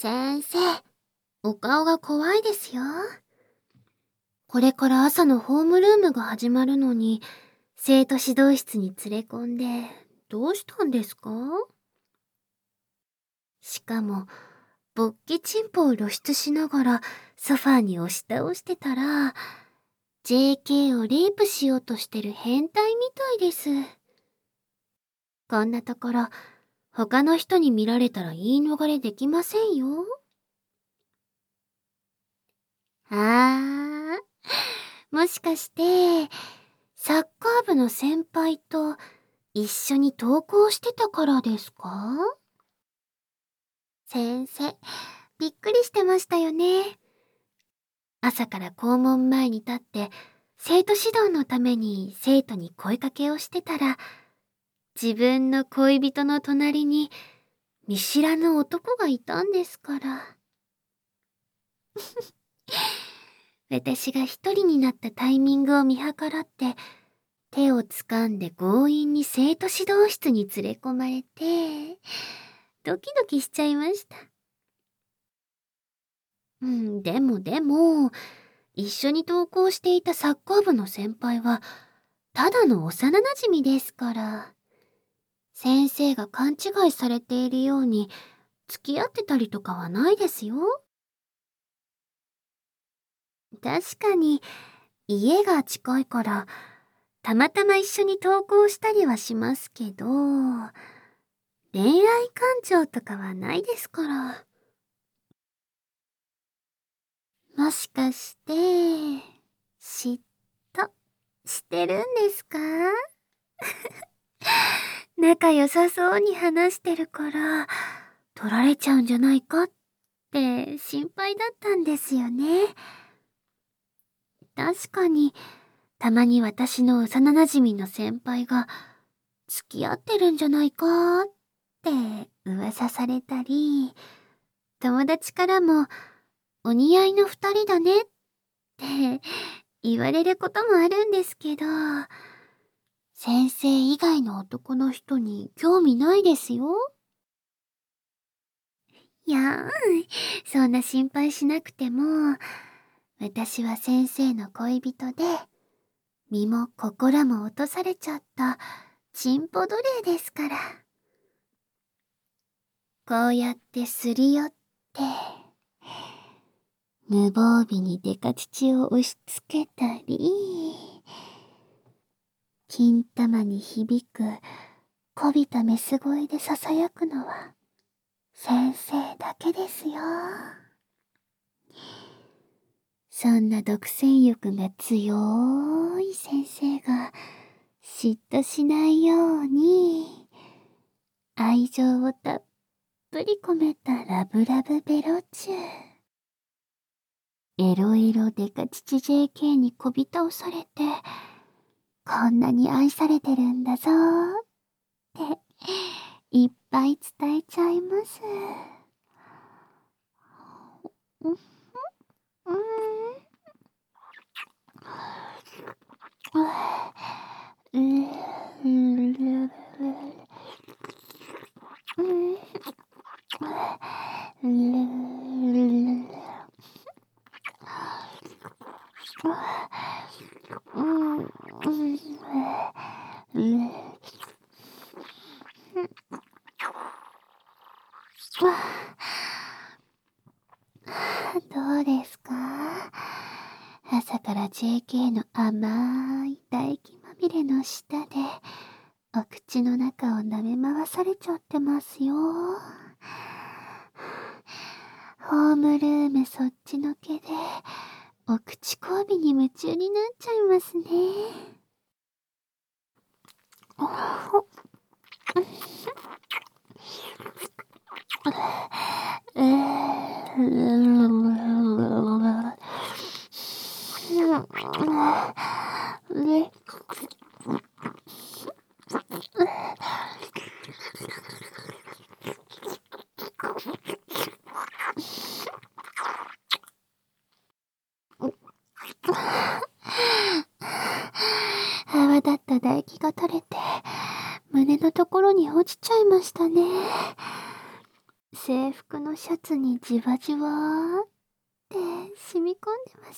先生、お顔が怖いですよ。これから朝のホームルームが始まるのに、生徒指導室に連れ込んで、どうしたんですか？しかも、勃起チンポを露出しながらソファーに押し倒してたら、JK をレイプしようとしてる変態みたいです。こんなところ、他の人に見られたら言い逃れできませんよ。もしかして、サッカー部の先輩と一緒に登校してたからですか？先生、びっくりしてましたよね。朝から校門前に立って、生徒指導のために生徒に声かけをしてたら、自分の恋人の隣に見知らぬ男がいたんですから。私が一人になったタイミングを見計らって、手を掴んで強引に生徒指導室に連れ込まれて、ドキドキしちゃいました。でも、一緒に登校していたサッカー部の先輩は、ただの幼馴染ですから、先生が勘違いされているように、付き合ってたりとかはないですよ。確かに、家が近いから、たまたま一緒に登校したりはしますけど、恋愛感情とかはないですから。もしかして、嫉妬してるんですか？仲良さそうに話してるから、取られちゃうんじゃないかって心配だったんですよね。確かに、たまに私の幼馴染の先輩が、付き合ってるんじゃないかって噂されたり、友達からも、お似合いの二人だねって言われることもあるんですけど、先生以外の男の人に興味ないですよ。いやそんな心配しなくても、私は先生の恋人で、身も心も落とされちゃったチンポ奴隷ですから。こうやってすり寄って、無防備にデカ乳を押し付けたり、金玉に響くこびたメス声で囁くのは先生だけですよ。そんな独占欲が強い先生が嫉妬しないように、愛情をたっぷり込めたラブラブベロチュー。エロエロデカ乳 JK にこび倒されて、こんなに愛されてるんだぞーっていっぱい伝えちゃいます。うん、うん、どうですか？朝から JK の甘い唾液まみれの舌でお口の中を舐め回されちゃってますよ。ホームルームそっちのけでお口交尾に夢中になっちゃいますね。泡立った唾液が垂れて、胸のところに落ちちゃいましたね。制服のシャツにじわじわーって染み込んでます。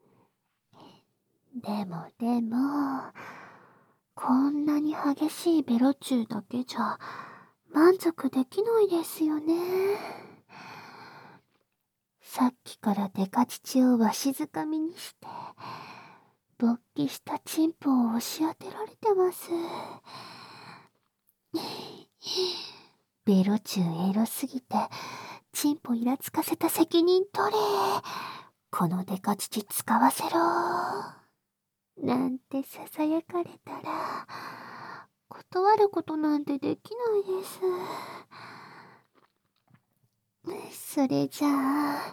でも、こんなに激しいベロチューだけじゃ満足できないですよね。さっきからデカ乳をわしづかみにして、勃起したチンポを押し当てられてます。ベロチューエロすぎて、チンポイラつかせた責任取れ。このデカ乳使わせろ。なんて囁かれたら、断ることなんてできないです。それじゃあ、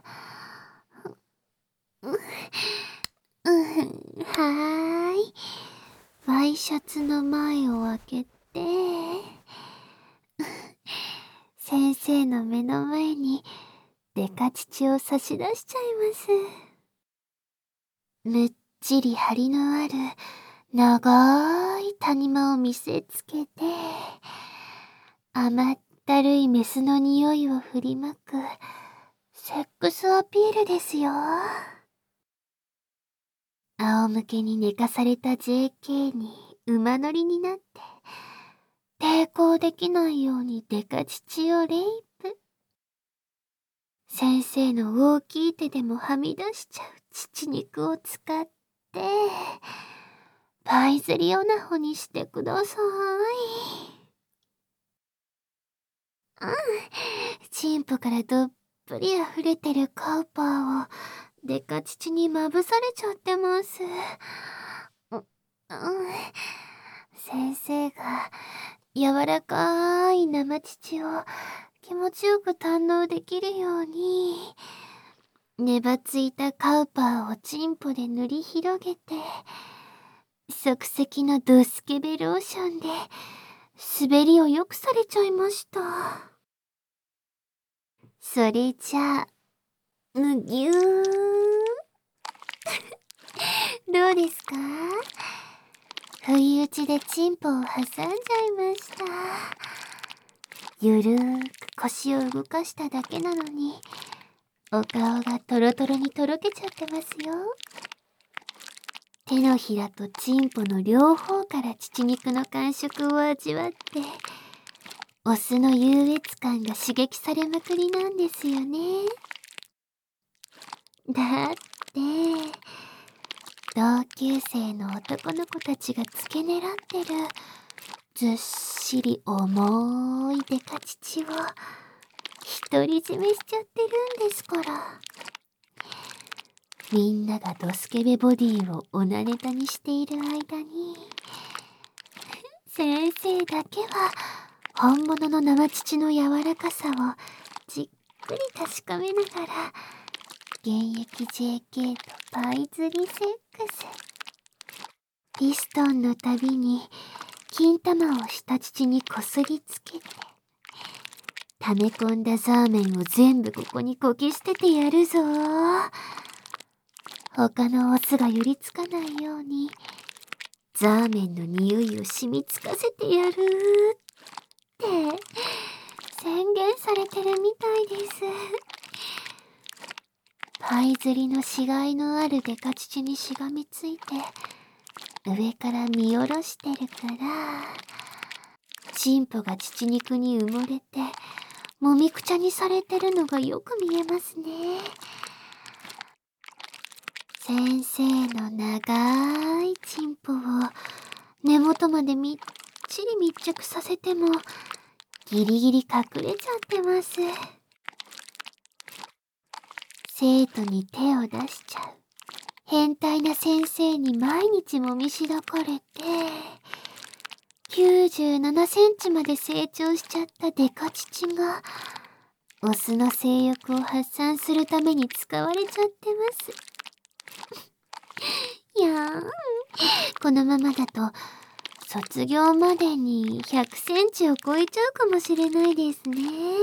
はーい。ワイシャツの前を開けて、先生の目の前にデカ乳を差し出しちゃいます。むっちり張りのある長い谷間を見せつけて、甘ったるいメスの匂いを振りまくセックスアピールですよ。仰向けに寝かされた JK に馬乗りになって、抵抗できないようにデカ乳をレイプ。先生の大きい手でもはみ出しちゃう乳肉を使って、パイ釣りオナホにしてください。チンポからどっぷり溢れてるカウパーをデカ乳にまぶされちゃってます。先生が柔らかい生乳を気持ちよく堪能できるように、粘ついたカウパーをチンポで塗り広げて、即席のドスケベローションで滑りを良くされちゃいました。それじゃあ、むぎゅーどうですか？不意打ちでチンポを挟んじゃいました。ゆるーく腰を動かしただけなのに、お顔がトロトロにとろけちゃってますよ。手のひらとチンポの両方から乳肉の感触を味わって、オスの優越感が刺激されまくりなんですよね。だって、同級生の男の子たちが付け狙ってるずっしり重いデカ乳を独り占めしちゃってるんですから。みんながドスケベボディをオナネタにしている間に、先生だけは本物の生乳の柔らかさをじっくり確かめながら、現役 JK とパイ釣りセックス。ピストンのたびに金玉を下乳にこすりつけて、溜め込んだザーメンを全部ここにこき捨ててやるぞー。他のオスが寄りつかないように、ザーメンの匂いを染みつかせてやるって宣言されてるみたいです。パイ釣りの死骸のあるデカ乳にしがみついて、上から見下ろしてるから、チンポが乳肉に埋もれて、もみくちゃにされてるのがよく見えますね。先生の長いチンポを根元までみっちり密着させても、ギリギリ隠れちゃってます。生徒に手を出しちゃう変態な先生に毎日もみしだかれて、97センチまで成長しちゃったデカ乳が、オスの性欲を発散するために使われちゃってます。いやーん、このままだと、卒業までに100センチを超えちゃうかもしれないですね。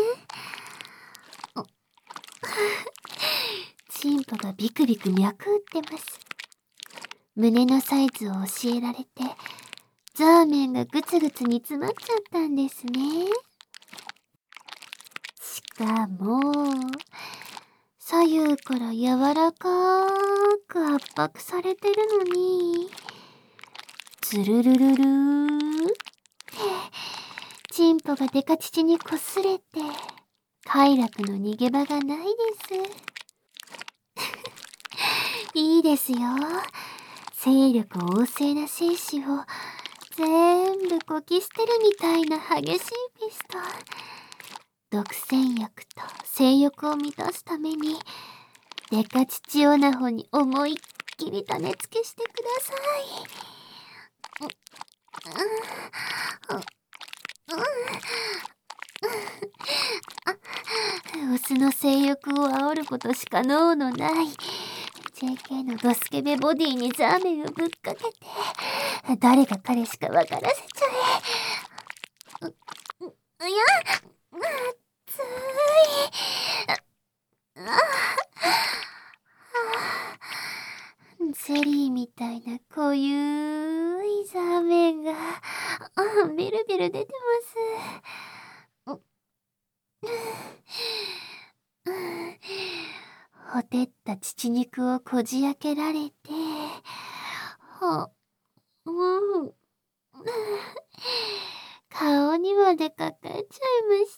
チンポがビクビク脈打ってます。胸のサイズを教えられて、ザーメンがグツグツ煮詰まっちゃったんですね。しがもう、左右から柔らかく圧迫されてるのに、つるるるるーってチンポがデカ乳に擦れて、快楽の逃げ場がないです。いいですよ。精力旺盛な精子を全部こき捨てるみたいな激しいピストン。独占欲と性欲を満たすために、デカ乳オナホに思いっきり種付けしてください。オスの性欲を煽ることしか能のない JK のドスケベボディにザーメンをぶっかけて、誰が彼しか分からせちゃえ。いや、熱い。ゼリーみたいな濃ゆいザーメンがベルベル出てます。ほてった乳肉をこじ開けられて、うん、顔にまでかかっちゃいました。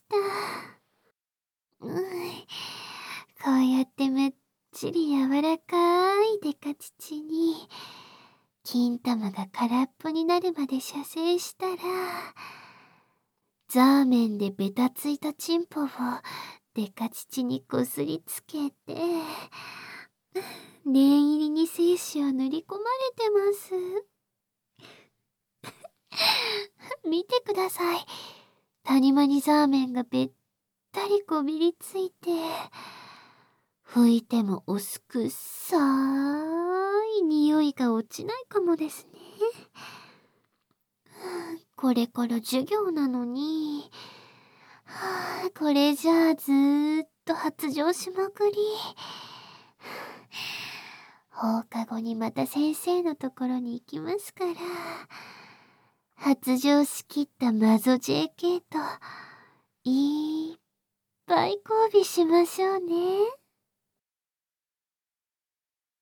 こうやってめっちり柔らかいデカ乳に、金玉が空っぽになるまで射精したら、ザーメンでベタついたチンポをデカ乳にこすりつけて、念入りに精子を塗り込まれてます。見てください。谷間にザーメンがべったりこびりついて、拭いてもおすくさい匂いが落ちないかもですね。これから授業なのに、これじゃあずーっと発情しまくり。放課後にまた先生のところに行きますから、発情しきったマゾ JK といっぱい交尾しましょうね。